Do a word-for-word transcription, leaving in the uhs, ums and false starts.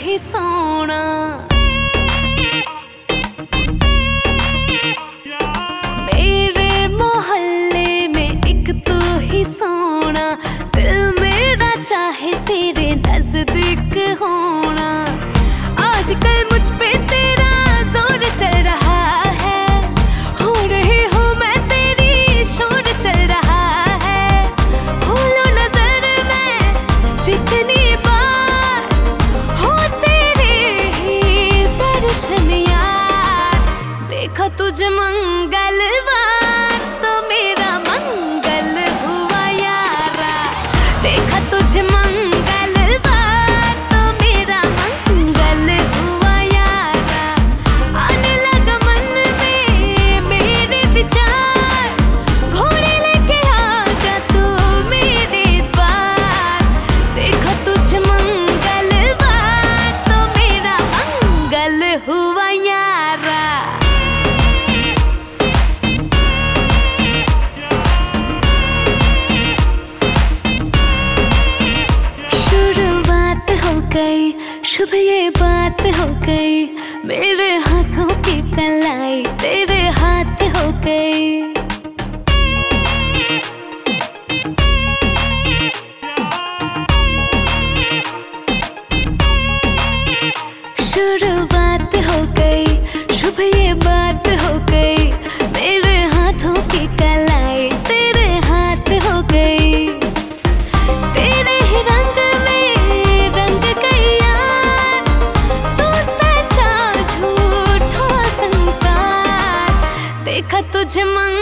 ही सोना। मेरे मोहल्ले में एक तू ही सोना, दिल मेरा चाहे तेरे नजदीक होना। आजकल मुझ पे तेरा जोर चल रहा है, हो रही हूँ मैं तेरी, शोर चल रहा है। भूलो नजर में जितनी बार हो तेरे ही दर्शन यार। देखा तुझे मंगलवार तो मेरा मंगल हुआ यारा। देखा तुझे मंगलवार तो मेरा मंगल हुआ यारा। आने लगा मन में मेरे विचार, घोड़े लेके आजा तू मेरे द्वार। देखा तुझे मंगलवार तो मेरा मंगल हुआ यारा। शुरुआत हो गई, शुभ ये बात हो गई, मेरे हाथों की कलाई तेरे हाथ हो गई। शुरुआत हो गई, शुभ ये बात हो गई, मेरे हाथों की कलाई तेरे हाथ हो गई। तेरे ही रंग में रंग गई यार, तू सच्चा झूठा संसार। देखा तुझे मंग